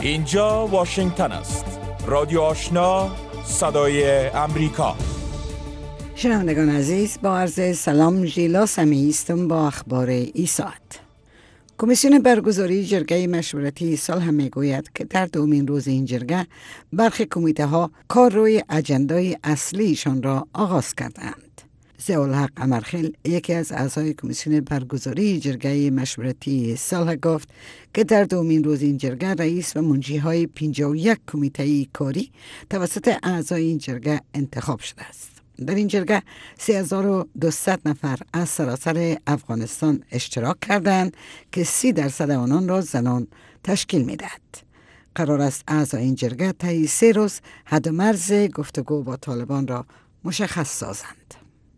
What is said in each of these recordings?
اینجا واشنگتن است. رادیو آشنا، صدای امریکا. شنوندگان عزیز، با عرض سلام، ژیلا سمیعی هستم با اخبار این ساعت. کمیسیون برگزاری جرگه مشورتی صلح میگوید که در دومین روز این جرگه برخی کمیته ها کار روی اجندای اصلیشان را آغاز کردند. ضیاءالحق امرخیل، یکی از اعضای کمیسیون برگزاری جرگه مشورتی صلح، گفت که در دومین روز این جرگه رئیس و منشی‌های 51 کمیته کاری توسط اعضای این جرگه انتخاب شده است. در این جرگه 3200 نفر از سراسر افغانستان اشتراک کردند که 30% آنان را زنان تشکیل می‌دهد. قرار است اعضای این جرگه طی 3 روز حد و مرز گفتگو با طالبان را مشخص سازند.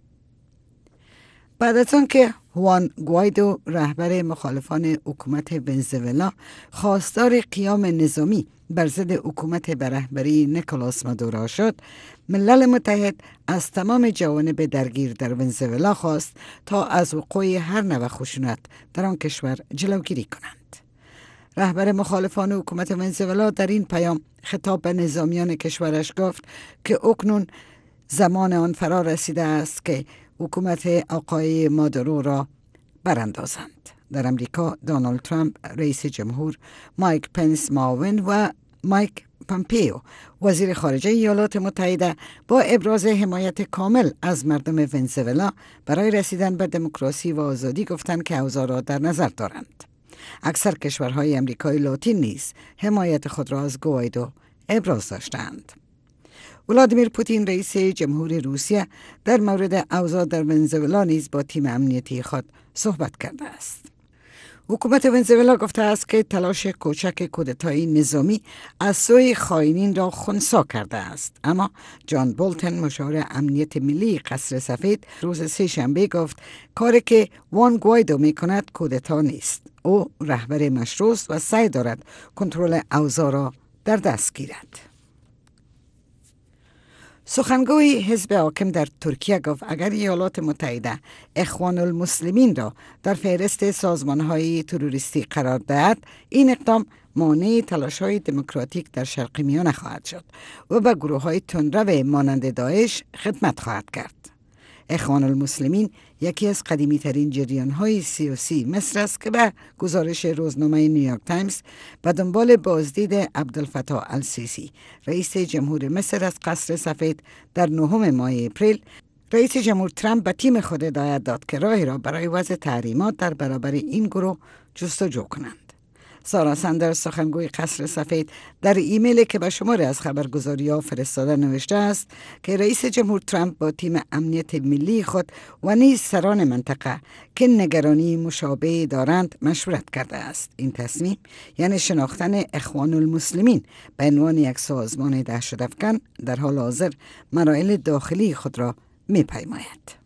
بعد از آنکه هوان گوایدو، رهبر مخالفان حکومت ونزوئلا، خواستار قیام نظامی بر ضد حکومت به رهبری نیکولاس مادورو شد، ملل متحد از تمام جوانب درگیر در ونزوئلا خواست تا از وقوع هر نوع خشونت در آن کشور جلوگیری کنند. رهبر مخالفان حکومت ونزوئلا در این پیام خطاب به نظامیان کشورش گفت که اکنون زمان آن فرا رسیده است که حکومت آقای مادورو را براندازند. در امریکا دونالد ترامپ رئیس جمهور، مایک پنس معاون و مایک پامپیو وزیر خارجه ایالات متحده با ابراز حمایت کامل از مردم ونزوئلا برای رسیدن به دموکراسی و آزادی گفتند که اوضاع را در نظر دارند. اکثر کشورهای امریکای لاتین نیز حمایت خود را از گوایدو ابراز داشتند. ولادیمیر پوتین رئیس جمهور روسیه در مورد اوضاع در ونزوئلا نیز با تیم امنیتی خود صحبت کرده است. حکومت ونزوئلا گفته است که تلاش کوچک کودتای نظامی از سوی خائنین را خنثی کرده است، اما جان بولتن، مشاور امنیت ملی قصر سفید، روز سه‌شنبه گفت کاری که وان گوایدو میکند کودتا نیست. او رهبر مشروع است و سعی دارد کنترل اوضاع را در دست گیرد. سخنگوی حزب حاکم در ترکیه گفت اگر ایالات متحده اخوان المسلمین را در فهرست سازمان‌های تروریستی قرار دهد، این اقدام مانع تلاش‌های دموکراتیک در شرق میانه خواهد شد و به گروه‌های تندرو مانند داعش خدمت خواهد کرد. اخوان المسلمین یکی از قدیمی ترین جریان‌های سیاسی مصر است که به گزارش روزنامه نیویورک تایمز به دنبال بازدید عبدالفتاح السیسی، رئیس جمهور مصر، از قصر سفید در 9 ماه اپریل، رئیس جمهور ترامپ به تیم خود هدایت داد که راهی را برای وضع تحریمات در برابر این گروه جستجو کنند. سارا سندرز، سخنگوی قصر سفید، در ایمیلی که به شماری از خبرگزاری‌ها فرستاده نوشته است که رئیس جمهور ترامپ با تیم امنیت ملی خود و نیز سران منطقه که نگرانی مشابه دارند مشورت کرده است. این تصمیم یعنی شناختن اخوان المسلمین به عنوان یک سازمان دهشت‌افکن در حال حاضر مراحل داخلی خود را می‌پیماید.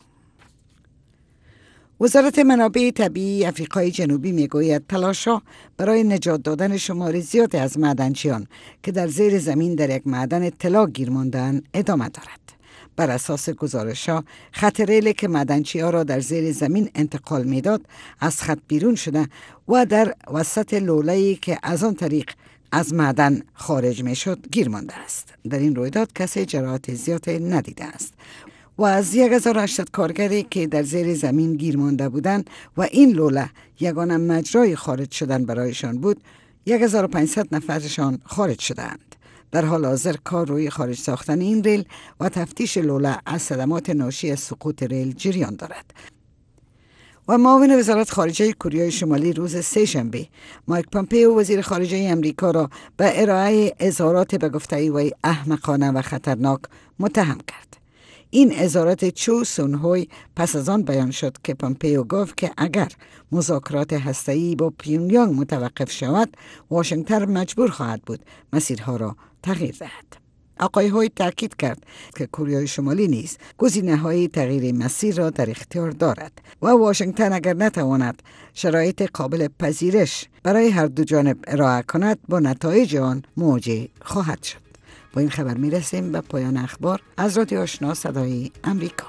وزارت منابع طبیعی آفریقای جنوبی میگوید تلاش‌ها برای نجات دادن شمار زیادی از معدنچیان که در زیر زمین در یک معدن طلا گیر مانده‌اند ادامه دارد. بر اساس گزارش‌ها، خط ریلی که معدنچی‌ها را در زیر زمین انتقال میداد از خط بیرون شده و در وسط لوله‌ای که از آن طریق از معدن خارج میشد گیر مانده است. در این رویداد کسی جراحت زیادی ندیده است و از 1800 کارگری که در زیر زمین گیر مانده بودند و این لوله یگانه مجرای خارج شدن برایشان بود، 1500 نفرشان خارج شدند. در حال حاضر کار روی خارج ساختن این ریل و تفتیش لوله از صدمات ناشی از سقوط ریل جریان دارد. و معاون وزارت خارجه کره شمالی روز سه‌شنبه مایک پامپیو، وزیر خارجه امریکا، را به ارائه اظهارات به گفته وی احمقانه و خطرناک متهم کرد. این اظهارات چو سونهوی پس از آن بیان شد که پامپیو گفت که اگر مذاکرات هسته‌ای با پیونگیانگ متوقف شود، واشنگتن مجبور خواهد بود مسیرها را تغییر دهد. آقای هوی تاکید کرد که کره شمالی نیز گزینه‌های تغییر مسیر را در اختیار دارد و واشنگتن اگر نتواند شرایط قابل پذیرش برای هر دو جانب ارائه کند، با نتایج آن مواجه خواهد شد. با این خبر میرسیم به پایان اخبار از رادیو آشنا صدای امریکا.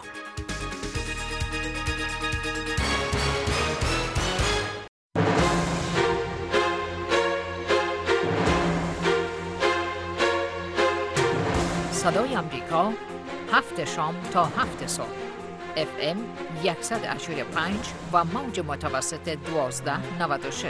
صدای امریکا 7 شام تا 7 صبح FM 100.5 و موج متوسط 1296.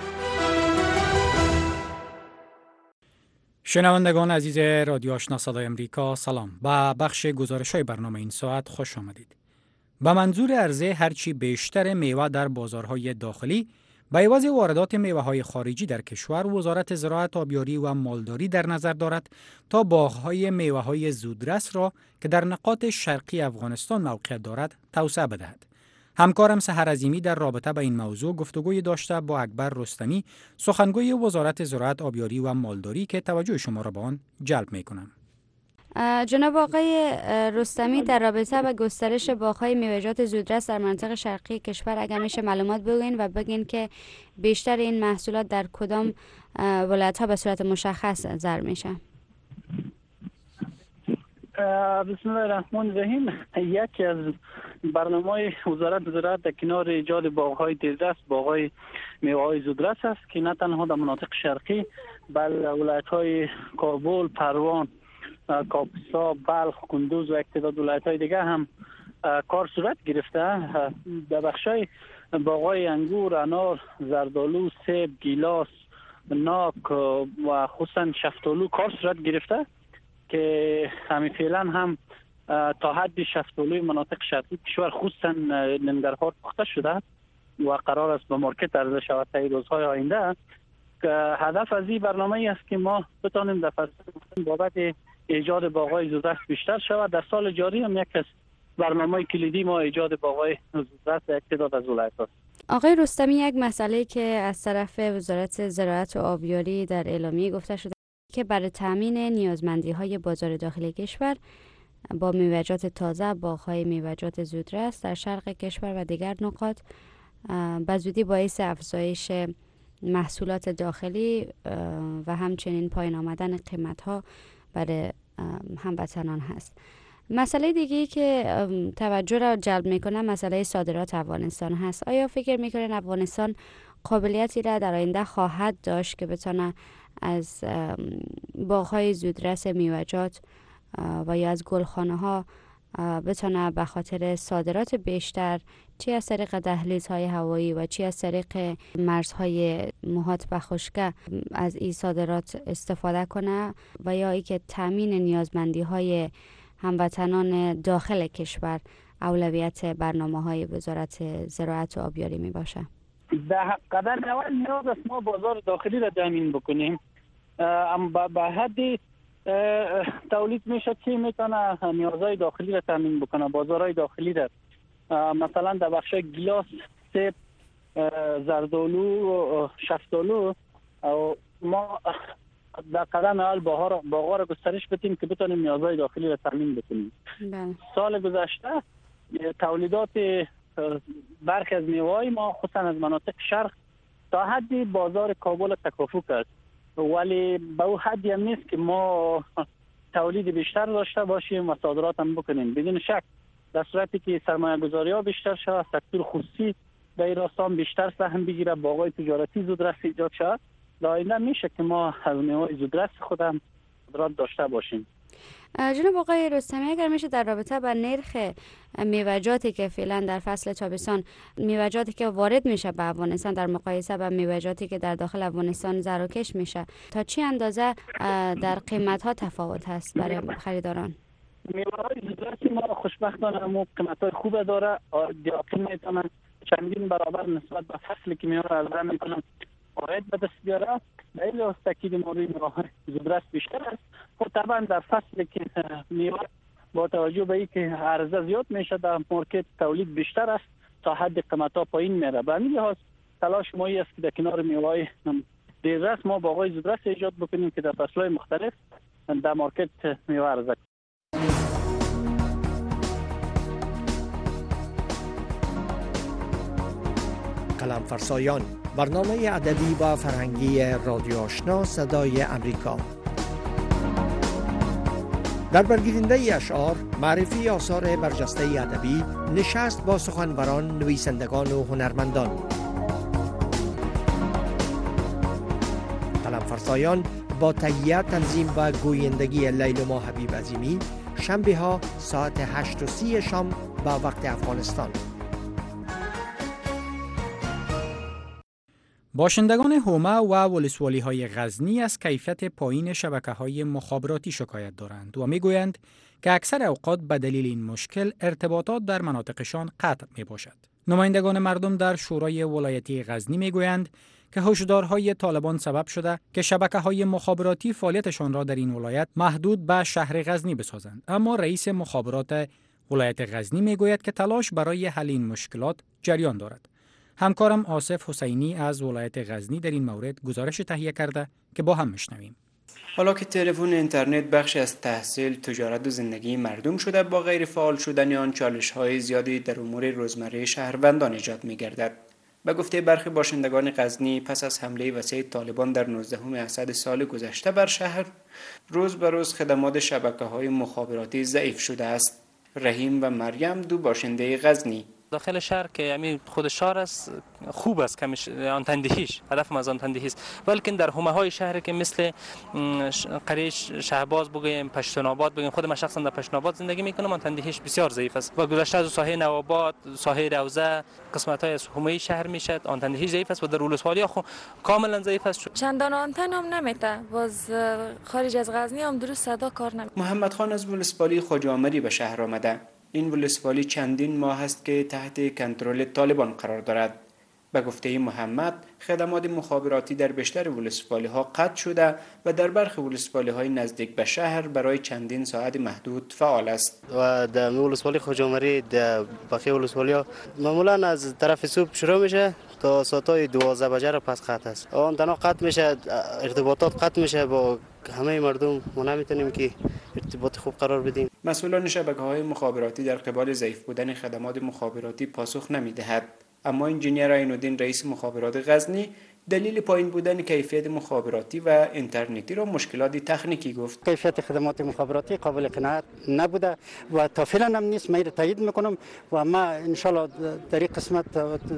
شنوندگان عزیز رادیو آشنا صدای امریکا، سلام. با بخش گزارش‌های برنامه این ساعت خوش آمدید. به منظور عرضه هرچی بیشتر میوه در بازارهای داخلی به عوض واردات میوه‌های خارجی در کشور، وزارت زراعت، آبیاری و مالداری در نظر دارد تا باغ‌های میوه‌های زودرس را که در نقاط شرقی افغانستان موقعیت دارد توسعه بدهد. همکارم سحر عظیمی در رابطه با این موضوع گفتگوی داشته با اکبر رستمی، سخنگوی وزارت زراعت، آبیاری و مالداری که توجه شما را به آن جلب می‌کنم. جناب آقای رستمی، در رابطه با گسترش باغ‌های میوه‌جات زودرس در منطقه شرقی کشور اگر میشه معلومات بگین و بگین که بیشتر این محصولات در کدام ولایت‌ها به صورت مشخص زرع میشه؟ بسم الله الرحمن الرحیم. یکی از برنامه‌های وزارت زراعت در کنار ایجاد باغ‌های دیردست، باغ‌های میوه‌های زودرس است که نه تنها در مناطق شرقی بلکه ولایت‌های کابل، پروان، کاپیسا، بلخ، کندوز و یک تعداد ولایت‌های دیگه هم کار صورت گرفته. در بخشای باغ‌های انگور، انار، زردآلو، سیب، گیلاس، ناک و خصوصا شفتالو کار صورت گرفته که همین فعلا هم تا حد شفتالوی مناطق شرقی کشور خصوصا ننگرهار پخته شده و قرار است به مارکت عرضه شود تا روزهای آینده. که هدف از این برنامه است که ما بتانیم در فصل بابت ایجاد باغ‌های زودرس بیشتر شود. در سال جاری هم یک از برنامه کلیدی ما ایجاد باغ‌های زودرس در یک تعداد از ولایت‌ها. آقای رستمی، یک مسئله که از طرف وزارت زراعت و آبیاری در اعلامیه گفته شده که برای تامین نیازمندی‌های بازار داخلی کشور با میوه‌جات تازه، باغ‌های میوه‌جات زودرس در شرق کشور و دیگر نقاط به زودی باعث افزایش محصولات داخلی و همچنین پایین آمدن قیمت‌ها برای هموطنان هست. مسئله دیگه که توجه را جلب میکنه مسئله صادرات افغانستان هست. آیا فکر میکنین افغانستان قابلیتی را در آینده خواهد داشت که بتونه از باغ‌های زودرس میوه‌جات و یا از گلخانه‌ها بتونه به خاطر صادرات بیشتر، چی از طریق دهلیزهای هوایی و چی از طریق مرزهای محاط به خشکی از این صادرات استفاده کنه و یا ای که تامین نیازمندی‌های هموطنان داخل کشور اولویت برنامه‌های وزارت زراعت و آبیاری می باشه؟ در قدر اول نیاز است ما بازار داخلی را تامین بکنیم. اما به حدی تولید میشه که میتونه نیازهای داخلی را تامین بکنه، بازارهای داخلی را. مثلا در بخش گیلاس، سیب، زردآلو، شفتالو ما در قدم اول باغ‌ها را گسترش بدیم که بتونیم نیازهای داخلی را تامین بکنیم. سال گذشته تولیدات برخی از میوه‌های ما خصوصا از مناطق شرق تا حدی بازار کابل تکافو کرد، ولی به اون حدی هم نیست که ما تولید بیشتر داشته باشیم و صادرات هم بکنیم. بدون شک در صورتی که سرمایه گذاری ها بیشتر شود، سکتور خصوصی در این راستا بیشتر سهم بگیره، باغ‌های تجارتی زودرس ایجاد شود، در آینده میشه که ما از میوه‌های زودرس خودم صادرات داشته باشیم. جناب آقای رستمی، اگر میشه در رابطه با نرخ میوه‌جاتی که فعلا در فصل تابستان میوه‌جاتی که وارد میشه به افغانستان در مقایسه با میوه‌جاتی که در داخل افغانستان زر و کش میشه، تا چه اندازه در قیمت‌ها تفاوت هست برای خریداران؟ میوه‌های زودرس ما خوشبختانه هم قیمت‌های خوب داره. دیاقین میتونن چندین برابر نسبت به فصلی که میوه ارزه میکنن عاید به دست بیاره. در این لحاظ تاکید ما روی میوه‌های زودرس بیشتر است. خب طبعا در فصلی که میوه با توجه به اینکه عرضه زیاد میشه در مارکت تولید بیشتر است تا حد قیمت‌ها پایین میره. به همین لحاظ تلاش ما است که در کنار میوه‌های دیردست ما باغ‌های زودرس ایجاد بکنیم که در فصل‌های مختلف در مارکت میوه عرضه کنیم. قلم فرسایان، برنامه ادبی و فرهنگی رادیو آشنا صدای امریکا. در برگیرنده اشعار، معرفی آثار برجسته ادبی، نشست با سخنوران، نویسندگان و هنرمندان. قلم فرسایان با تهیه، تنظیم و گویندگی لیلما حبیب عظیمی، شنبه ها ساعت 8:30 شام به وقت افغانستان. باشندگان هومه و ولسوالی‌های غزنی از کیفیت پایین شبکه‌های مخابراتی شکایت دارند و می‌گویند که اکثر اوقات به دلیل این مشکل ارتباطات در مناطقشان قطع می‌باشد. نمایندگان مردم در شورای ولایتی غزنی می‌گویند که هشدارهای طالبان سبب شده که شبکه‌های مخابراتی فعالیتشان را در این ولایت محدود به شهر غزنی بسازند، اما رئیس مخابرات ولایت غزنی می‌گوید که تلاش برای حل این مشکلات جریان دارد. همکارم آصف حسینی از ولایت غزنی در این مورد گزارش تهیه کرده که با هم میشنویم. حالا که تلفن و اینترنت بخشی از تحصیل، تجارت و زندگی مردم شده، با غیر فعال شدن آن چالش‌های زیادی در امور روزمره شهروندان ایجاد می‌گردد. به گفته برخی باشندگان غزنی، پس از حمله وسیع طالبان در 19 اسد سال گذشته بر شهر، روز به روز خدمات شبکه‌های مخابراتی ضعیف شده است. رحیم و مریم دو باشنده غزنی داخل شهر که همین خود شهر است خوب است کمش آن تندهیش، هدف از آن تندهی است، ولی در حومه های شهر که مثل قریه شهباز بگیم، پشتون آباد بگیم، خود من شخصا در پشتون آباد زندگی میکنم، آن تندهیش بسیار ضعیف است و گذشته از ساحه نوآباد، ساحه روضه، قسمت های از حومه شهر میشد، آن تندهیش ضعیف است و در ولسوالی ها کاملا ضعیف است. چندان آنتن هم نمیته، باز خارج از غزنی هم درست صدا کار نمیکنه. محمد خان از ولسوالی خواجه‌آمری به شهر آمده. این ولسوالی چندین ماه است که تحت کنترل طالبان قرار دارد. به گفته محمد، خدمات مخابراتی در بیشتر ولسوالی ها قطع شده و در برخی ولسوالی های نزدیک به شهر برای چندین ساعت محدود فعال است. و در ولسوالی خواجه‌آمری در بقیه ولسوالی ها معمولا از طرف صبح شروع میشه تا ساعت 12 بجه پس قطع است. آن تنها قطع میشه، ارتباطات قطع میشه با همه مردم، ما نمیتونیم که ارتباط خوب قرار بدیم. مسئولان شبکه‌های مخابراتی در قبال ضعیف بودن خدمات مخابراتی پاسخ نمی‌دهد. اما انجینیر عین‌الدین رئیس مخابرات غزنی دلیل پایین بودن کیفیت مخابراتی و اینترنتی را مشکلات تکنیکی گفت. کیفیت خدمات مخابراتی قابل قناعت نبوده و تا فعلا هم نیست. من تایید میکنم و ما ان شاء الله در این قسمت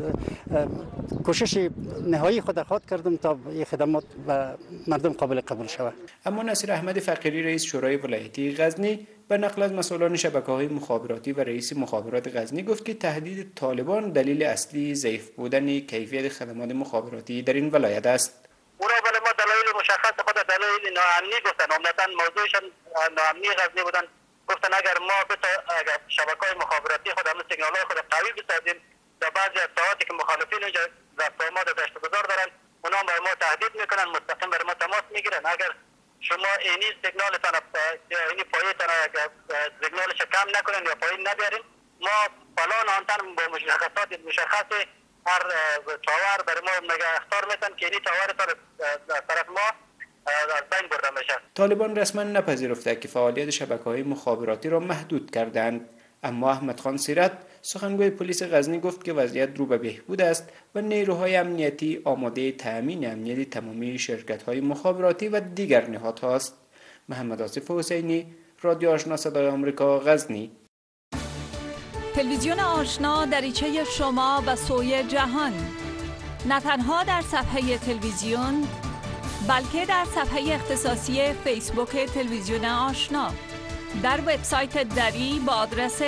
کوشش نهایی خود خواهد کردم تا این خدمات و مردم قابل قبول شود. اما نصیر احمد فقیری رئیس شورای ولایتی غزنی به نقل از مسئولان شبکه‌های مخابراتی و رئیس مخابرات غزنی گفت که تهدید طالبان دلیل اصلی ضعیف بودن کیفیت خدمات مخابراتی در این ولایت است. اونا ولی ما دلایل مشخص خود دلایل ناامنی گفتن، عمدتاً موضوعشان ناامنی غزنی بودن. گفتن اگر ما اگر شبکه‌های مخابراتی خود هم سیگنال‌های خود قوی بسازیم، در بعضی از ساعاتی که مخالفین اینجا رفتارمات داشت گذار دارن، اونا بر ما تهدید میکنن، مستقیم بر ما تماس میگیرن. اگر شما اینی سیگنالتان اینی پایتان سیگنالش کم نکنین یا پایین نبیارین، ما فلان آنتن با مشخصات مشخص هر تاور برای ما نگه اختار میتن که اینی تاور طرف ما از بین برده میشه. طالبان رسما نپذیرفته که فعالیت شبکه‌های مخابراتی را محدود کردند، اما احمد خان سیرت سخنگوی پلیس غزنی گفت که وضعیت رو به بهبود است و نیروهای امنیتی آماده تأمین امنیت تمامی شرکت‌های مخابراتی و دیگر نهادهاست. محمد آصف حسینی، رادیو آشنا صدای آمریکا، غزنی. تلویزیون آشنا دریچه شما به سوی جهان، نه تنها در صفحه تلویزیون بلکه در صفحه اختصاصی فیسبوک تلویزیون آشنا، در وبسایت دری با آدرس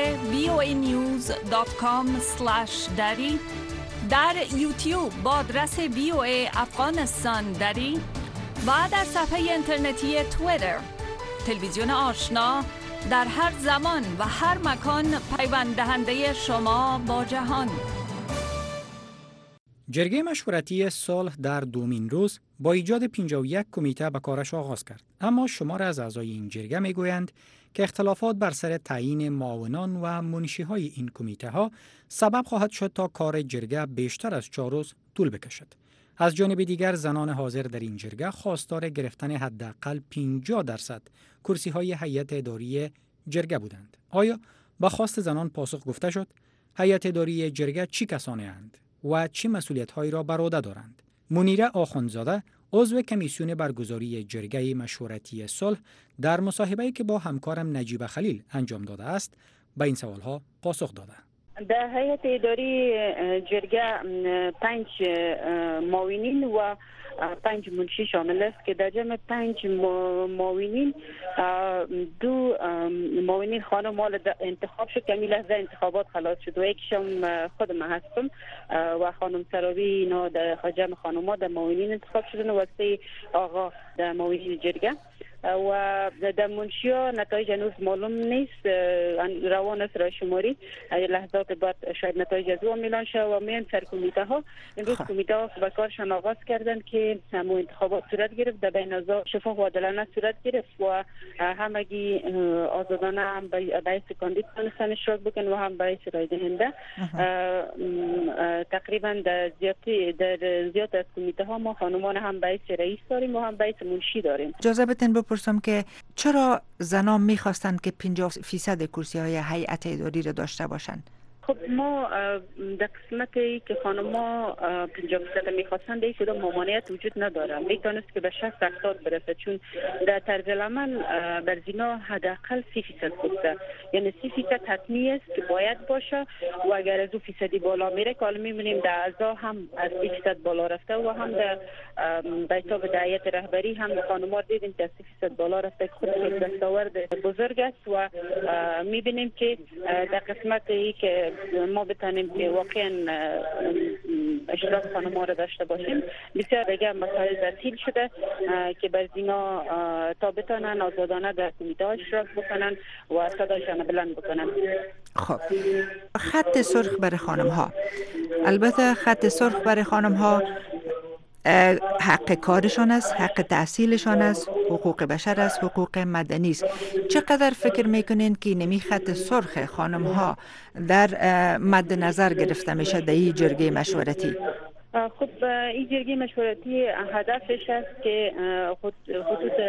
voanews.com/dari، در یوتیوب با آدرس VOA افغانستان دری و در صفحه اینترنتی توییتر. تلویزیون آشنا در هر زمان و هر مکان پیوند دهنده شما با جهان. جرگه مشورتی صلح در دومین روز با ایجاد 51 کمیته به کارش آغاز کرد، اما شمار از اعضای این جرگه میگویند که اختلافات بر سر تعیین معاونان و منشی‌های این کمیته ها سبب خواهد شد تا کار جرگه بیشتر از 4 روز طول بکشد. از جانب دیگر زنان حاضر در این جرگه خواستار گرفتن حداقل 50% کرسی‌های هیئت اداری جرگه بودند. آیا با خواست زنان پاسخ گفته شد؟ هیئت اداری جرگه چی کسانی اند و چه مسئولیت‌هایی را بر عهده دارند؟ منیره آخوندزاده عضو کمیسیون برگزاری جرگه مشورتی صلح در مصاحبه‌ای که با همکارم نجیب خلیل انجام داده است به این سوالها پاسخ داده. در هیئت اداری جرگه 5 معاونین و 5 منشی شامل است که در جمع 5 معاونین 2 معاونین خانم مال انتخاب شد که می لحظه انتخابات خلاص شد و یکشم خود من هستم و خانم سراوی اینا در جمع خانم ها در معاونین انتخاب شدن و 3 آقا در معاونین جرگه و در منشیا نتایج هنوز معلوم نیست، روان است رای شماری لحظات بعد شاید نتایج از او اعلان شود و میان سر کمیته ها. امروز کمیته ها به کارشان آغاز کردند که همون انتخابات صورت گرفت، در بین ازا شفاف و عادلانه صورت گرفت و همگی آزادانه هم باعث کاندید تونستن اشتراک بکن و هم باعث رای دهنده. تقریبا در زیاد از کمیته ها ما خانمان هم باعث رئیس داریم و هم باعث منشی داریم. اجازه بدین بپرسم که چرا زنان میخواستند که 50% کرسی های هیئت اداری را داشته باشند؟ خب ما در قسمتی که خانم‌ها 50% میخواستند یک کدام ممانعت وجود نداره، میتونست که به 60% برسه، چون در طرز العمل بر زنا حداقل 30% گفته، یعنی 30% حتمی است که باید باشه و اگر از او فیصدی بالا میره که حالا میبینیم در اعضا هم از 30% بالا رفته و هم در بیتاب در هیئت رهبری هم خانم‌ها دیدیم که از 30% بالا رفته که خود دستاورد بزرگ است و میبینیم که در قسمتی که ما بتانیم که واقعا اشتراک خانم‌ها را داشته باشیم بسیار دیگه مسائل تسهیل شده که بر زنا تا بتانن آزادانه در کمیته ها اشتراک بکنن و صدایشان بلند بکنن. خب خط سرخ برای خانم ها، البته خط سرخ برای خانم ها حق کارشان است، حق تحصیلشان است، حقوق بشر است، حقوق مدنی است. چقدر فکر میکنین که نمی خط سرخ خانم ها در مد نظر گرفته میشه در این جرگه مشورتی؟ خب این جرگه مشورتی هدفش است که خطوط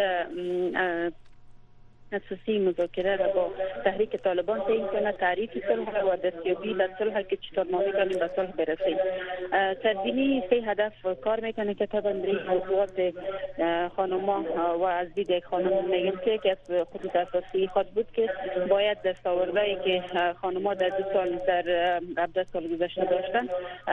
اساسی مذاکره را با تحریک طالبان تعیین کنه، تعریف صلح و دستیابی به صلح که چطور ما میتونیم به صلح برسیم. سربینی 3 هدف کار میکنه که طبعا در این موضوعات خانم‌ها و از دید یک خانم میگم که یکی از خطوط اساسی خود بود که باید دستاوردهایی که خانم‌ها در 2 سال در 17 سال گذشته داشتن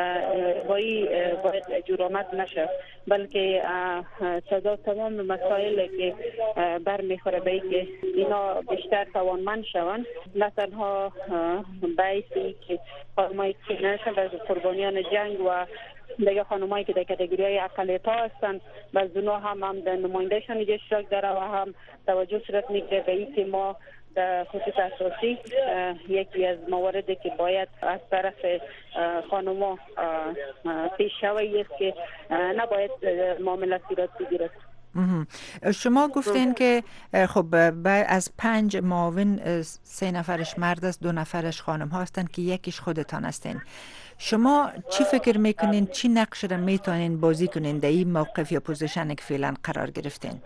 باید جرامت نشه، بلکه سزا تمام مسائلی که برمیخوره به اینکه اینا بیشتر توانمند شوند، نه تنها باعثی که خانم‌های که نشن و قربانیان جنگ و دیگه خانمایی که در کاتگوری اقلیت‌ها هستند و زنا هم در نمایندهشان اشتراک داره و هم توجه صورت میگیره به اینکه ما در خطوط اساسی یکی از مواردی که باید از طرف خانم‌ها پیش شوی است که نباید معامله صورت بگیرد. شما گفتین که خب از 5 معاون 3 نفرش مرد است، 2 نفرش خانم ها هستند که یکیش خودتان هستین. شما چی فکر میکنین، چی نقش را میتونین بازی کنین در این موقف یا پوزیشن که فعلا قرار گرفتین؟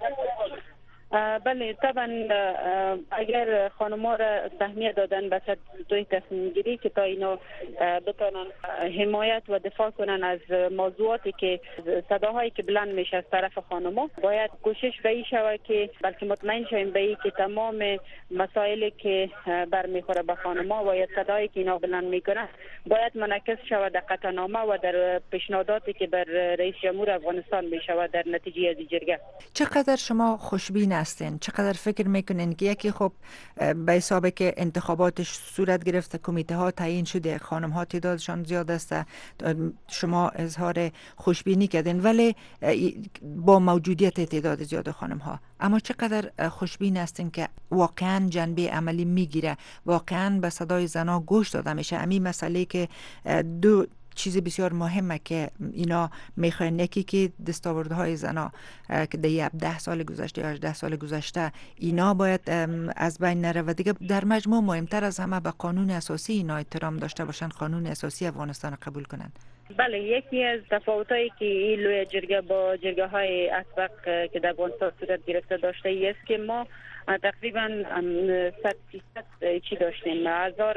بله طبعا اگر خانم‌ها را سهمیه دادن به توی تصمیم گیری که تا اینا بتونن حمایت و دفاع کنن از موضوعاتی که صداهایی که بلند میشه از طرف خانم‌ها، باید کوشش به این شود که بلکه مطمئن شویم به این که تمام مسائلی که برمیخوره به خانم‌ها و یا صدایی که اینا بلند میکنن باید منعکس شود در قطعنامه و در پیشنهاداتی که بر رئیس جمهور افغانستان میشود در نتیجه از جرگه. چقدر شما خوشبین هستین؟ چقدر فکر میکنین که یکی خب به حسابی که انتخاباتش صورت گرفته، کمیته ها تعیین شده، خانم ها تعدادشان زیاد است، شما اظهار خوشبینی کردین، ولی با موجودیت تعداد زیاد خانم ها، اما چقدر خوشبین هستین که واقعا جنبه عملی میگیره، واقعا به صدای زنا گوش داده میشه؟ همین مسئله که 2 چیز بسیار مهمه که اینا میخواین، یکی که دستاوردهای زنا که در 17 سال گذشته یا 18 سال گذشته اینا باید از بین نره و دیگه در مجموع مهمتر از همه به قانون اساسی اینا احترام داشته باشن، قانون اساسی افغانستان قبول کنن. بله، یکی از تفاوتایی که این لوی جرگه با جرگه های اسبق که در افغانستان صورت گرفته داشته است که ما تقریبا 100% چی داشتیم، اعضا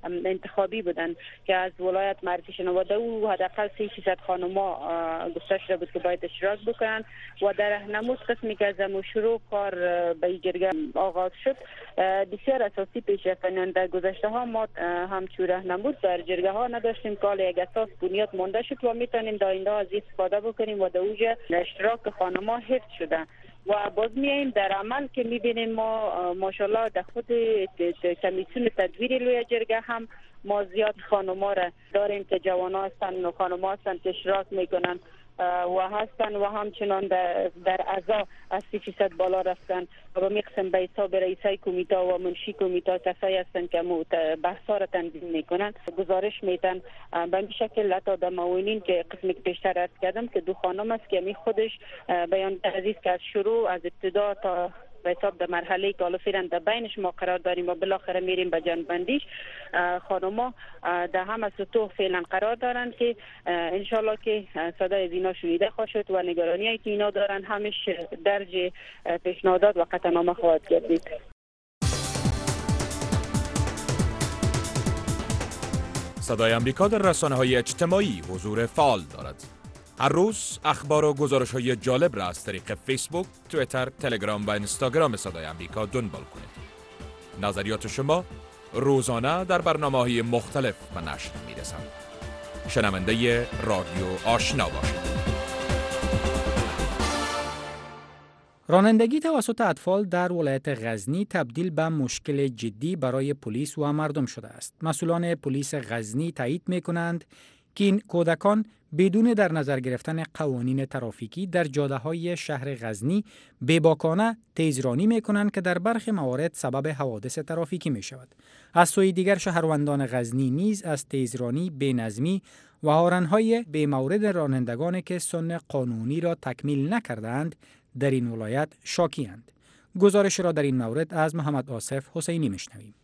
انتخابی بودن که از ولایت معرفی شدن و در او حداقل 300 خانم‌ها گفته شده بود که باید اشتراک بکنن و در راهنمود قسمی که از شروع کار به این جرگه آغاز شد بسیار اساسی پیش رفتن. در گذشته ها ما همچون راهنمود در جرگه ها نداشتیم که یک اساس بنیاد مانده شد و میتونیم در آینده از استفاده بکنیم و در اوجه اشتراک خانم‌ها حفظ شده و باز میاییم در عمل که میبینیم ما ماشاءالله در خود کمیسیون تدبیر لوی جرگه هم ما زیاد خانم‌ها را داریم که جوان‌ها هستن و خانم‌ها هستن که اشتراک میکنن و هستن و همچنان در اعضا از 300 بالا رفتن و به قسم به حساب رئیسای کمیته و منشی کمیته کسایی هستن که بحثا را تنظیم میکنن گزارش میدن به این شکل. حتی در معاونین که قسمی که پیشتر عرض کردم که 2 خانم است که می خودش بیان عزیز که از شروع از ابتدا تا به حساب در مرحله که حالا فعلا در بینش ما قرار داریم و بالاخره میریم به جنبندیش خانم‌ها در همه سطوح فعلا قرار دارن که انشالله که صدای از اینا شنیده خواهد شد و نگرانی که اینا دارن همش درج پیشنهادات و قطعنامه خواهد گردید. صدای امریکا در رسانه‌های اجتماعی حضور فعال دارد. هر روز اخبار و گزارش‌های جالب را از طریق فیسبوک، توییتر، تلگرام و اینستاگرام صدای امریکا دنبال کنید. نظریات شما روزانه در برنامه‌های مختلف به نشر می‌رسند. شنونده رادیو آشنا باشید. رانندگی توسط اطفال در ولایت غزنی تبدیل به مشکل جدی برای پلیس و مردم شده است. مسئولان پلیس غزنی تایید می‌کنند که این کودکان بدون در نظر گرفتن قوانین ترافیکی در جاده‌های شهر غزنی بی‌باکانه تیزرانی می‌کنند که در برخی موارد سبب حوادث ترافیکی می‌شود. از سوی دیگر شهروندان غزنی نیز از تیزرانی، بی‌نظمی و هارن‌های بی‌مورد رانندگانی که سن قانونی را تکمیل نکردند در این ولایت شاکی‌اند. گزارش را در این مورد از محمد آصف حسینی می‌شنویم.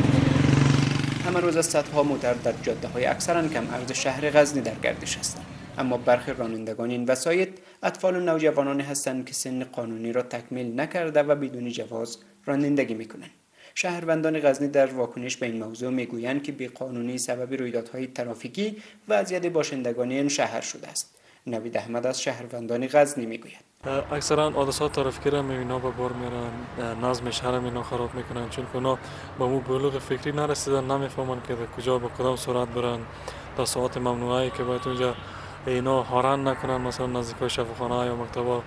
همه روز صدها موتر در جاده‌های اکثراً کم عرض شهر غزنی در گردش هستند، اما برخی رانندگان این وسایط اطفال و نوجوانانی هستند که سن قانونی را تکمیل نکرده و بدون جواز رانندگی می‌کنند. شهروندان غزنی در واکنش به این موضوع میگویند که بی‌قانونی سبب رویدادهای ترافیکی و اذیت باشندگان این شهر شده است. نوید احمد از شهروندان غزنی میگوید اکثرا حادثات ترافیکی را اینا به بار میارن، نظم شهر اینا خراب میکنن، چون که اونا به مو بلوغ فکری نرسیدن، نمیفهمن که کجا به کدام سرعت برن، تا ساعت ممنوعه که باید اونجا اینا هارن نکنن، مثلا نزدیک شفاخانه یا مکتب.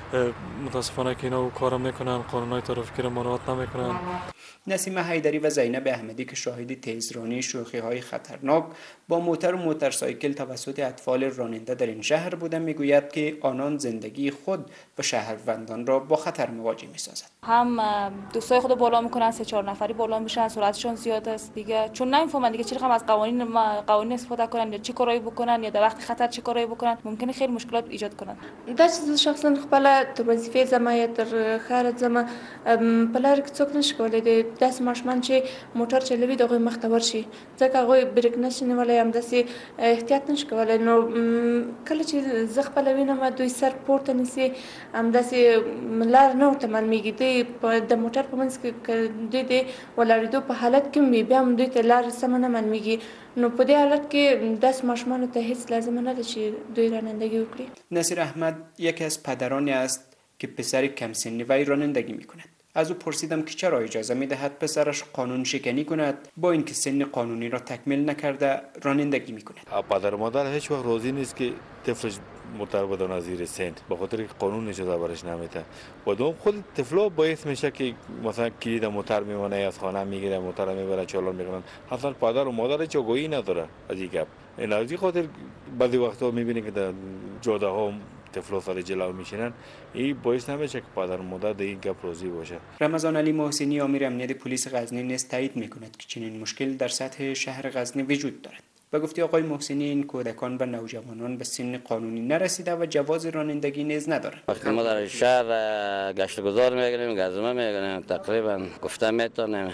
متاسفانه که اینا کارم میکنن، قانونهای ترافیکی را مراعات نمیکنن. نسیم حیدری و زینب احمدی که شاهد تیزرانی شوخی‌های خطرناک با موتر و موتورسایکل توسط اطفال راننده در این شهر بودند میگوید که آنان زندگی خود و شهروندان را با خطر مواجه می‌سازد. هم دوستای خود بالا میکنن، 3-4 نفری بالا میشن، سرعتشون زیاد است دیگه، چون نمیفهمن دیگه چه رقم از قوانین استفاده کنن یا چه کارایی بکنن یا در وقت خطر چه کارایی بکنن، ممکنه خیلی مشکلات ایجاد کنن. داس شخصا خپل تر وظیفه زما یا تر خارج زما بلار څوک نشي کولای د داس ماشمان چې موټر چلوي دغه مختبر شي ځکه هغه بریک نشي نیولای، هم داسې احتیاط نشي کولای. نو کله چې زه خپل وینم دوی سر پورته نیسي، هم داسې لار نه ورته معلومیږي، دوی د موټر په منځ کې دوی د ولاړېدو په حالت کې وي بیا هم دوی ته لار سمه نه معلومیږي. نو په دې حالت کې داس ماشمانو ته هیڅ لازمه نه ده چې دوی رانندگی وکړي. نصیر احمد یکی از پدرانی است که پسر کم سنی وی رانندگی میکند. از او پرسیدم که چرا اجازه میدهد پسرش قانون شکنی کند با اینکه سن قانونی را تکمیل نکرده رانندگی میکند. پدر مادر هیچ وقت راضی نیست که طفلش موتر بدون زیر سن، به خاطر که قانون اجازه برش نمیده. و دوم خود طفلا باعث میشه که مثلا کلید موتر میمونه، از خانه میگیره، موتر میبره، چالان میکنن. اصلا پدر و مادر هیچ آگاهی نداره از این گپ. این از این خاطر بعضی وقتا میبینی که در جاده ها طفلا سر جلو میشینن، این باعث نمیشه که پدر و مادر در این گپ راضی باشه. رمضان علی محسنی امیر امنیت پلیس غزنی نیز تایید میکند که چنین مشکل در سطح شهر غزنی وجود دارد. به گفته آقای محسنی این کودکان و نوجوانان به سن قانونی نرسیده و جواز رانندگی نیز ندارند. وقتی ما در شهر گشت گذار میگیریم، گزمه میگیریم، تقریبا گفته میتونیم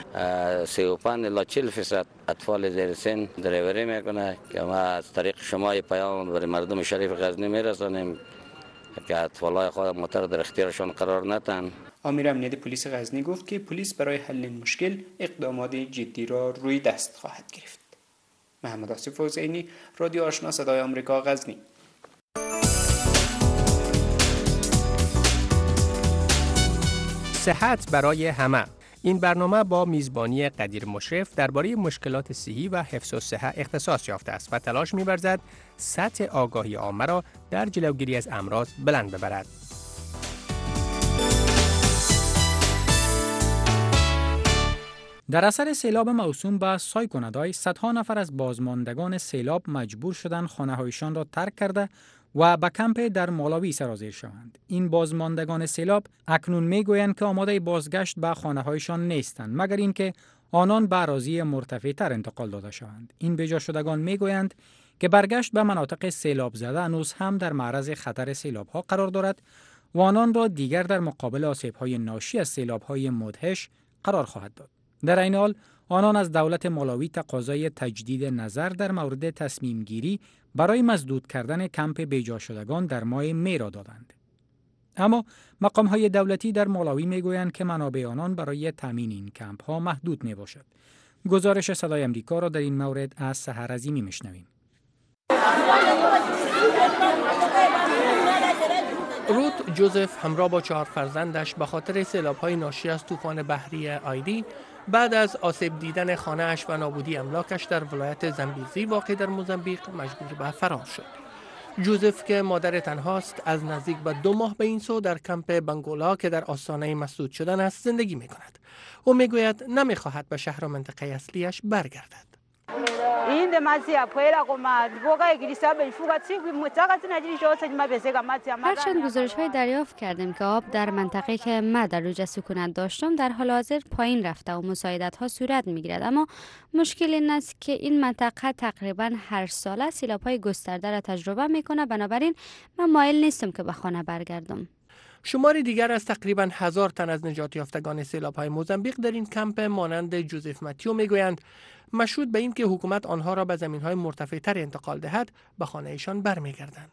35 الی 40% اطفال زیر سن دریوری میکنه که ما از طریق شما پیام برای مردم شریف غزنی میرسانیم. که اطفالای خود موتر در اختیارشان قرار ندن. آمیر امنیت پلیس غزنی گفت که پلیس برای حل این مشکل اقدامات جدی را روی دست خواهد گرفت. محمد آصف حسینی، رادیو آشنا صدای آمریکا، غزنی. صحت برای همه. این برنامه با میزبانی قدیر مشرف درباره مشکلات صحی و حفظ الصحه اختصاص یافته است و تلاش می‌ورزد سطح آگاهی عامه را در جلوگیری از امراض بلند ببرد. در اثر سیلاب موسوم به سایکونادای صدها نفر از بازماندگان سیلاب مجبور شدند خانه‌هایشان را ترک کرده و به کمپ در مالاوی سرازیر شوند. این بازماندگان سیلاب اکنون میگویند که آماده بازگشت به خانه‌هایشان نیستند مگر اینکه آنان به اراضی مرتفع‌تر انتقال داده شوند. این بجا شدگان میگویند که برگشت به مناطق سیلاب زده هنوز هم در معرض خطر سیلاب‌ها قرار دارد و آنان را دیگر در مقابل آسیب‌های ناشی از سیلاب‌های مدهش قرار خواهد داد. در این حال آنان از دولت مالاوی تقاضای تجدید نظر در مورد تصمیم گیری برای مسدود کردن کمپ بیجا شدگان در ماه می را دادند. اما مقام‌های دولتی در مالاوی میگویند که منابع آنان برای تامین این کمپ‌ها محدود می باشد. گزارش صدای آمریکا را در این مورد از سحر عظیمی میشنویم. روت جوزف همراه با 4 فرزندش به خاطر سیلاب‌های ناشی از طوفان بحری آیدی بعد از آسیب دیدن خانه‌اش و نابودی املاکش در ولایت زامبیزی واقع در موزامبیق مجبور به فرار شد. جوزف که مادر تنهاست از نزدیک به 2 ماه به این سو در کمپ بنگولا که در آستانه مسدود شدن است زندگی می‌کند. او میگوید نمی‌خواهد به شهر و منطقه اصلیش برگردد. هرچند گزارش‌های دریافت کردیم که آب در منطقه که من در اوج سکونت داشتم در حال حاضر پایین رفته و مساعدت‌ها صورت می‌گیرد، اما مشکل این است که این منطقه تقریباً هر ساله سیلاب‌های گسترده را تجربه می‌کنه، بنابراین من مایل نیستم که به خانه برگردم. شماری دیگر از تقریباً 1000 تن از نجات یافتگان سیلاب‌های موزامبیق در این کمپ مانند جوزف ماتیو میگویند مشهود به این که حکومت آنها را به زمین‌های مرتفع‌تر انتقال دهد به خانه‌شان برمیگردند.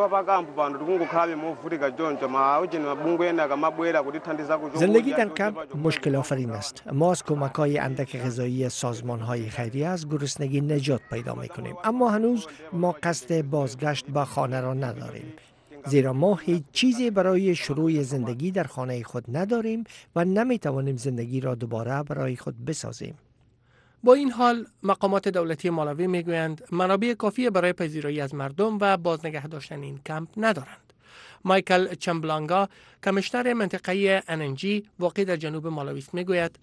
زندگی در کمپ مشکل آفرین است. ما از کمک‌های اندک غذایی سازمان‌های خیریه از گرسنگی نجات پیدا می‌کنیم، اما هنوز ما قصد بازگشت به خانه را نداریم، زیرا ما هیچ چیزی برای شروع زندگی در خانه خود نداریم و نمی‌توانیم زندگی را دوباره برای خود بسازیم. با این حال مقامات دولتی مالاوی میگویند منابع کافی برای پذیرایی از مردم و بازنگه داشتن این کمپ ندارند. مایکل چمبلانگا کمیشنر منطقه اننجی واقع در جنوب مالاوی است میگوید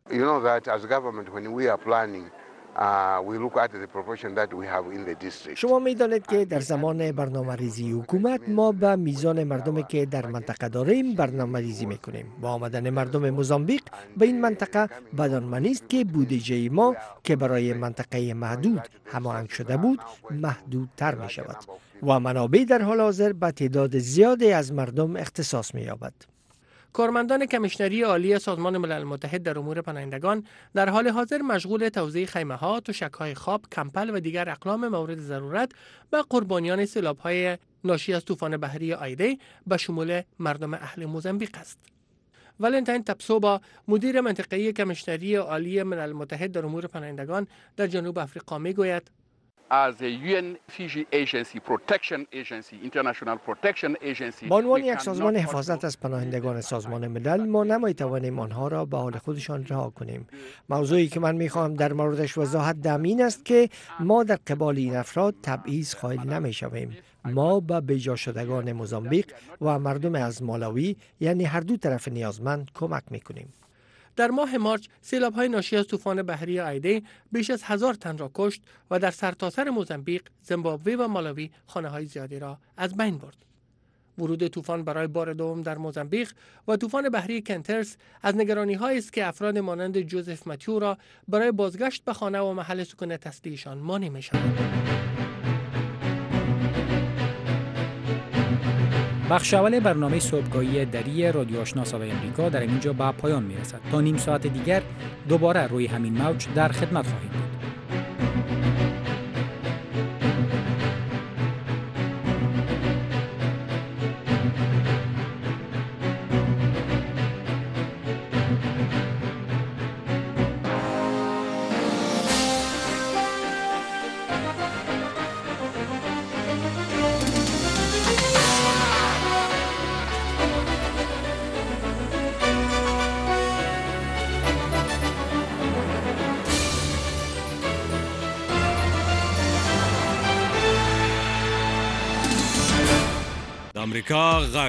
شما می‌دانید که در زمان برنامه‌ریزی حکومت ما به میزان مردمی که در منطقه داریم برنامه‌ریزی می‌کنیم. با آمدن مردم موزامبیق به این منطقه بدانمانی است که بودجه ما که برای منطقه محدود هماهنگ شده بود محدودتر می‌شود و منابع در حال حاضر به تعداد زیادی از مردم اختصاص می‌یابد. کارمندان کمیشنری عالی سازمان ملل متحد در امور پناهندگان در حال حاضر مشغول توزیع خیمه‌ها، تشک‌های خواب، کمپل و دیگر اقلام مورد ضرورت به قربانیان سیلاب‌های ناشی از طوفان بحری آیدی به شمول مردم اهل موزامبیق است. ولنتاین تپسوبا مدیر منطقه‌ای کمیشنری عالی ملل متحد در امور پناهندگان در جنوب آفریقا می‌گوید به عنوان یک سازمان حفاظت از پناهندگان سازمان ملل ما نمی‌توانیم آنها را به حال خودشان رها کنیم. موضوعی که من می‌خواهم در موردش وضاحت دهم این است که ما در قبال این افراد تبعیض قائل نمی‌شویم. ما به بیجا شدگان موزامبیق و مردم از مالاوی یعنی هر دو طرف نیازمند کمک می‌کنیم. در ماه مارچ سیلاب‌های ناشی از طوفان بحری آیدی بیش از 1000 تن را کشت و در سرتاسر موزامبیق، زیمبابوه و مالاوی خانه‌های زیادی را از بین برد. ورود طوفان برای بار دوم در موزامبیق و طوفان بحری کنترس از نگرانی‌هایی است که افراد مانند جوزف ماتیو را برای بازگشت به خانه و محل سکونت اصلیشان مانع می‌شود. بخش اول برنامه صبحگاهی دری رادیو آشنا صدای آمریکا در اینجا به پایان میرسد. تا نیم ساعت دیگر دوباره روی همین موج در خدمت خواهیم بود. امریکا